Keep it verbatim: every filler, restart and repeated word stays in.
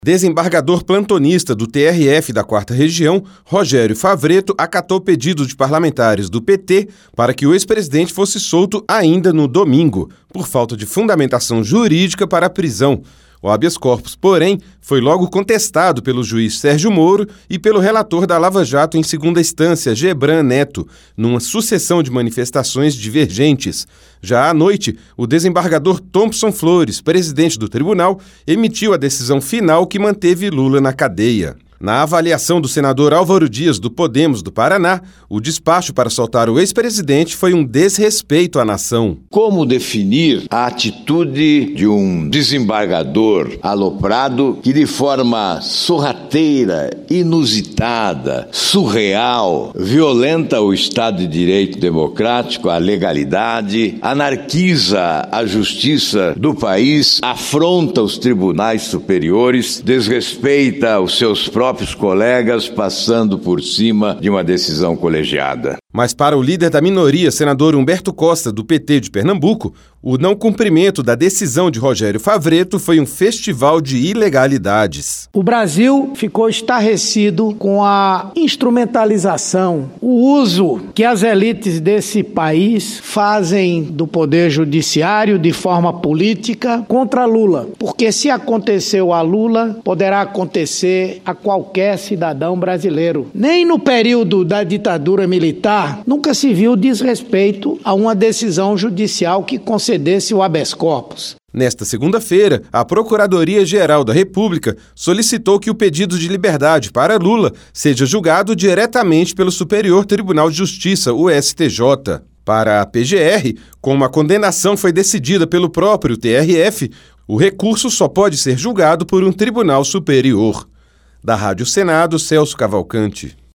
Desembargador plantonista do T R F da quarta Região, Rogério Favretto, acatou pedido de parlamentares do P T para que o ex-presidente fosse solto ainda no domingo, por falta de fundamentação jurídica para a prisão. O habeas corpus, porém, foi logo contestado pelo juiz Sérgio Moro e pelo relator da Lava Jato em segunda instância, Gebran Neto, numa sucessão de manifestações divergentes. Já à noite, o desembargador Thompson Flores, presidente do tribunal, emitiu a decisão final que manteve Lula na cadeia. Na avaliação do senador Álvaro Dias, do Podemos do Paraná, o despacho para soltar o ex-presidente foi um desrespeito à nação. Como definir a atitude de um desembargador aloprado que, de forma sorrateira, inusitada, surreal, violenta o Estado de Direito democrático, a legalidade, anarquiza a justiça do país, afronta os tribunais superiores, desrespeita os seus próprios próprios colegas, passando por cima de uma decisão colegiada. Mas para o líder da minoria, senador Humberto Costa, do P T de Pernambuco, o não cumprimento da decisão de Rogério Favretto foi um festival de ilegalidades. O Brasil ficou estarrecido com a instrumentalização, o uso que as elites desse país fazem do poder judiciário de forma política contra Lula. Porque se aconteceu a Lula, poderá acontecer a qualquer cidadão brasileiro. Nem no período da ditadura militar nunca se viu desrespeito a uma decisão judicial que concedesse o habeas corpus. Nesta segunda-feira, a Procuradoria-Geral da República solicitou que o pedido de liberdade para Lula seja julgado diretamente pelo Superior Tribunal de Justiça, o S T J. Para a P G R, como a condenação foi decidida pelo próprio T R F, o recurso só pode ser julgado por um tribunal superior. Da Rádio Senado, Celso Cavalcante.